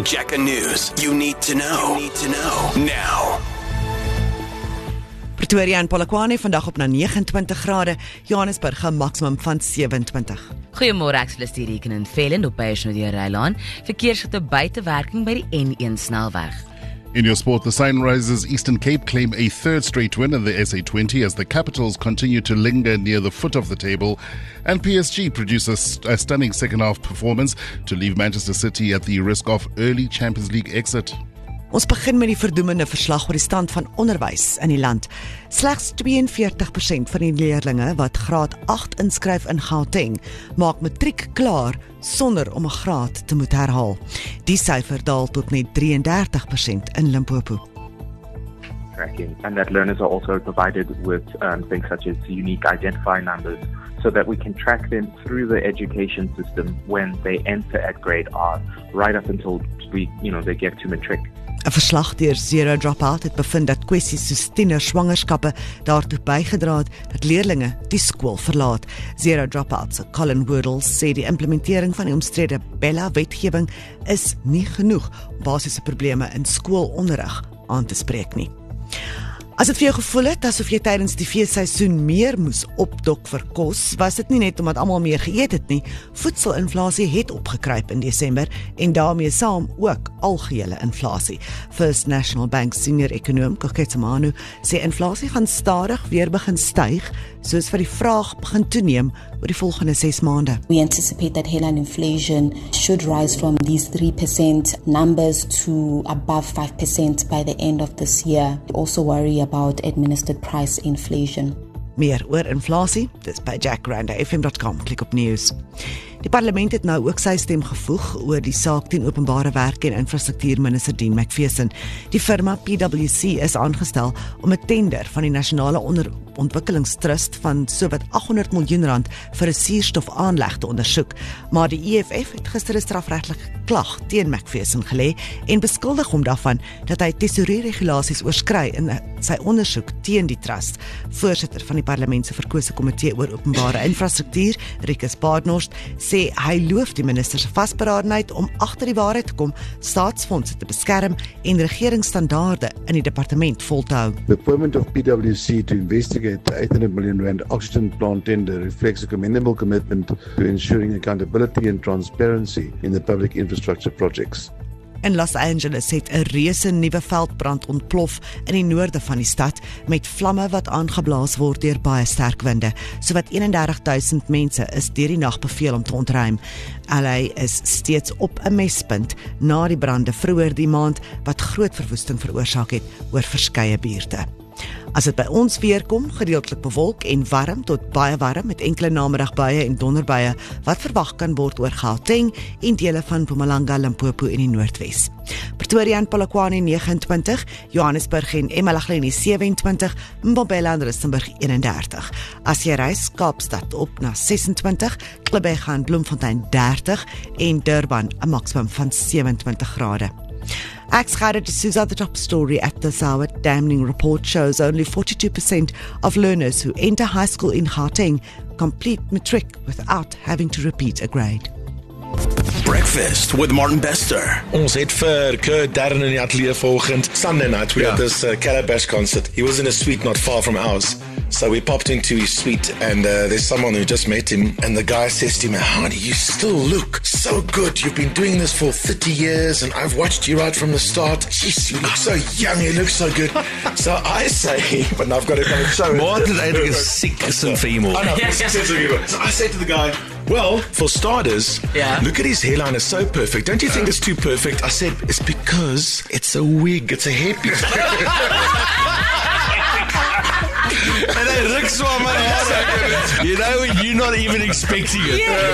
Jacka News. You need to know. Now. Pretoria en Polokwane vandag op na 29 grade, Johannesburg 'n maksimum van 27. Goeiemôre, ek is die Reken in Velen op Beyers-Nodie-Rylaan. Verkeersligte buitewerking by die N1 snelweg. In your sport, the Sunrisers Eastern Cape claim a third straight win in the SA20 as the Capitals continue to linger near the foot of the table, and PSG produces a stunning second-half performance to leave Manchester City at the risk of early Champions League exit. Ons begin met die verdoemende verslag oor die stand van onderwys in die land. Slegs 42% van die leerlinge wat graad 8 inskryf in Gauteng, maak matriek klaar sonder om 'n graad te moet herhaal. Die syfer daal tot net 33% in Limpopo. Tracking, and that learners are also provided with things such as unique identifier numbers so that we can track them through the education system when they enter at grade R, right up until they get to matric. 'n Verslag deur Zero Dropout het bevind dat kwessies soos tienerswangerskappe daartoe bygedra het dat leerlinge die skool verlaat. Zero Dropout se Colin Wordle sê die implementering van die omstrede Bella-wetgewing is nie genoeg om basiese probleme in skoolonderrig aan te spreek nie. As dit vir jou gevoel het asof jy tydens die feesseisoen meer moes opdok vir kos, was dit nie net omdat almal meer geëet het nie. Voedselinflasie het opgekruip in Desember en daarmee saam ook algehele inflasie. First National Bank senior ekonom Koketsa Manu sê inflasie gaan stadig weer begin styg, soos vir die vraag begin toeneem oor die volgende 6 maande. We anticipate that headline inflation should rise from these 3% numbers to above 5% by the end of this year. We also worry about administered price inflation. Meer oor inflasie, dis by jackranda.fm.com, klik op nuus. Die parlement het nou ook sy stem gevoeg oor die saak teen openbare werke en infrastruktuurminister Dean McPherson. Die firma PwC is aangestel om 'n tender van die Nasionale Ontwikkelingstrust van sowat R800 miljoen vir 'n suurstofaanleg te ondersoek, maar die EFF het gister 'n strafregtelike klag teen McPherson gelê en beskuldig hom daarvan dat hy tesourieregulasies oorskry in sy ondersoek teen die trust. Voorsitter van die parlement se verkose komitee oor openbare infrastruktuur, Rikus Baardnorst, sê hy loof die minister se vasberadenheid om agter die waarheid te kom, staatsfondse te beskerm en regeringsstandaarde in die departement vol te hou. The appointment of PwC to investigate the R800 million oxygen plant tender reflects a commendable commitment to ensuring accountability and transparency in the public infrastructure projects. In Los Angeles het 'n reuse nuwe veldbrand ontplof in die noorde van die stad met vlamme wat aangeblaas word deur baie sterk winde. Sowat 31,000 mense is deur die nag beveel om te ontruim. LA is steeds op 'n mespunt na die brande vroeër die maand wat groot verwoesting veroorsaak het oor verskeie buurte. As dit by ons weer kom, gedeeltelik bewolk en warm tot baie warm met enkele namiddagbuie en donderbuie wat verwag kan word oor Gauteng en dele van Mpumalanga, Limpopo en die Noordwes. Pretoria en Polokwane 29, Johannesburg en Emalageni 27, Mbombela en Rustenburg 31. As jy reis, Kaapstad op na 26, Klipega en Bloemfontein 30 en Durban 'n maksimum van 27 grade. Ek's Gerard D'Souza. The top story at this hour. Damning report shows only 42% of learners who enter high school in Gauteng complete matric without having to repeat a grade. Breakfast with Martin Bester. Ons het vir Kurt Darren in die ateljee vanoggend. Sunday night we had this Calabash concert. He was in a suite not far from ours. So we popped into his suite and there's someone who just met him and the guy says to him, "How do you still look so good? You've been doing this for 30 years and I've watched you right from the start. Jeez, you look so young, you look so good." So I say, but I've got to kind of show Martin eintlik is siek gesin vir iemand. So I say to the guy, "Well, for starters, look at his hairline, it's so perfect. Don't you think it's too perfect?" I said, "It's because it's a wig, it's a hairpiece." En hy ruk so aan my hare. You know, you're not even expecting it.